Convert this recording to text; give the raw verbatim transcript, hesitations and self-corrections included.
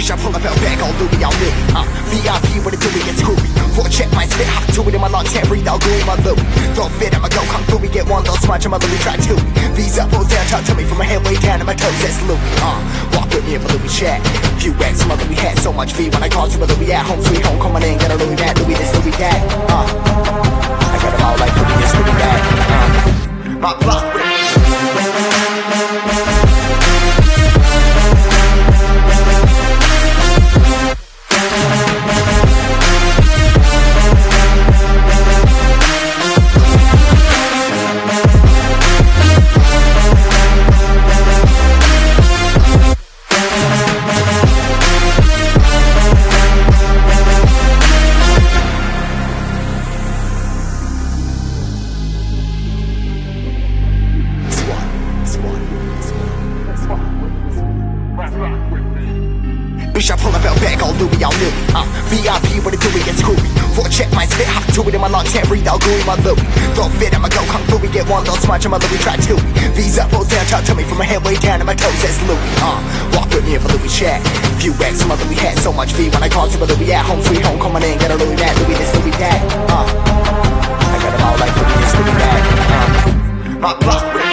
Bitch, I pull up out back on Louis, I'm Louis. Uh, V I P, what it do, we get screwy. Four check my spit, hot to it in my lungs, can't breathe, I'll Louis, my Louis. Don't fit, I'ma go, come through, we get one little smudge, my Louis, try two. V's up, pulls down, talk to me from my head way down to my toes, that's Louis. Uh, walk with me if a Louis chat. Few racks, my Louis hat, so much V when I call to a Louis at home, sweet home, coming in, get a Louis that, Louis this, Louis that. Uh, I got them all like Louis this, Louis that. Uh, my block with me. Bitch, I pull up out back on Louis, I'm Louis. Uh, V I P, what it do, we get screwy. Four check my spit, hot to it in my lungs, can't breathe, I'll Louis, my Louis. Don't fit, I'ma go, come through, we get one little smudge, my Louis, try two. V's up, pulls down, talk to me from my head way down to my toes, that's Louis. Uh, walk with me if a Louis chat. Few racks, my Louis hat, so much V when I call to a Louis at home, sweet home, coming in, get a Louis that, Louis this, Louis that. Uh, I got them all like Louis this, Louis that. Uh, my block with